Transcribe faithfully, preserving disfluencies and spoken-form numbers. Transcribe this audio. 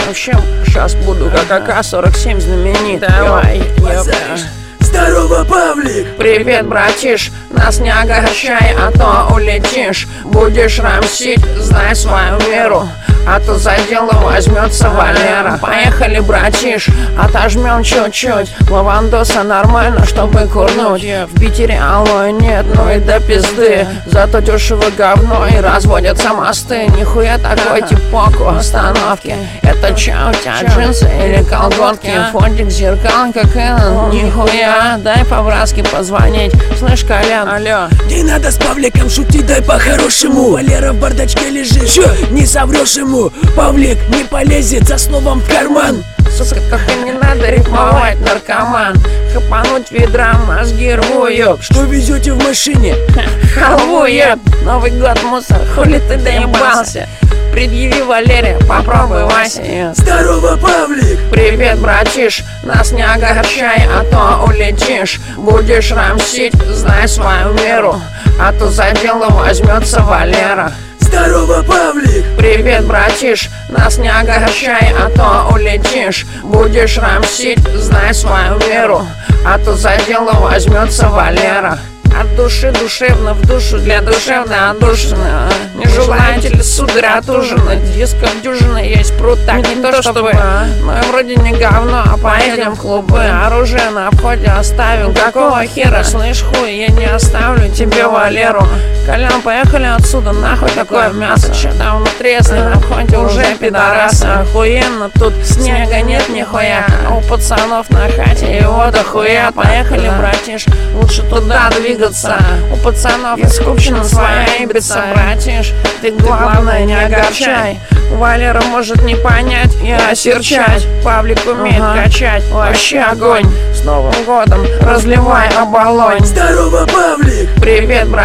Вообще, сейчас буду как А К сорок семь знаменит. Давай, ёпта. Здорово, Павлик! Привет, братиш, нас не огорчай, а то улетишь. Будешь рамсить, знай свою меру, а то за дело возьмется Валера. Поехали, братиш, отожмем чуть-чуть. Лавандоса нормально, чтобы курнуть. В Питере алоэ нет, ну и до пизды. Зато дешево говно и разводятся мосты. Нихуя такой типок у остановки. Это чё, у тебя джинсы или колготки? Фотик, зеркалка, Кэнон, нихуя. Дай по-братски позвонить. Слышь, Колян, алло. Не надо с Павликом шутить, дай по-хорошему. Валера в бардачке лежит, чё, не соврёшь ему. Павлик не полезет за словом в карман. Сука, только не надо рифмовать, наркоман. Хапануть ведра, мозги рву, ёб. Что везете в машине? Халву, ёб. Новый год, мусор, хули ты доебался? Предъяви, Валерия, попробуй, Вася. Здорово, Павлик! Привет, братиш, нас не огорчай, а то улетишь. Будешь рамсить, знай свою меру, а то за дело возьмется Валера. Здорово, Павлик! Привет, братиш, нас не огорчай, а то улетишь. Будешь рамсить, знай свою меру, а то за дело возьмется Валера. От души душевно в душу для душевной отдушины. Не желаете ли, сударь, отужинать? Дисков дюжина есть пруд, так не то чтобы, но и вроде не говно, а поедем в клубы. Оружие на входе оставил, какого хера? Слышь, хуй, я не оставлю тебе Валеру. Колян, поехали отсюда, нахуй такое мясо. Че там внутри, если на входе уже пидорасы? Охуенно, тут снега нет нихуя, а у пацанов на хате его дохуя. Поехали, братиш, лучше туда двигаться. У пацанов из Купчино своя ибица, братиш. Ты главное не огорчай. Валера может не понять и осерчать. Павлик умеет ага. качать, вообще огонь. С Новым годом разливай оболонь. Здорово, Павлик! Привет, брат.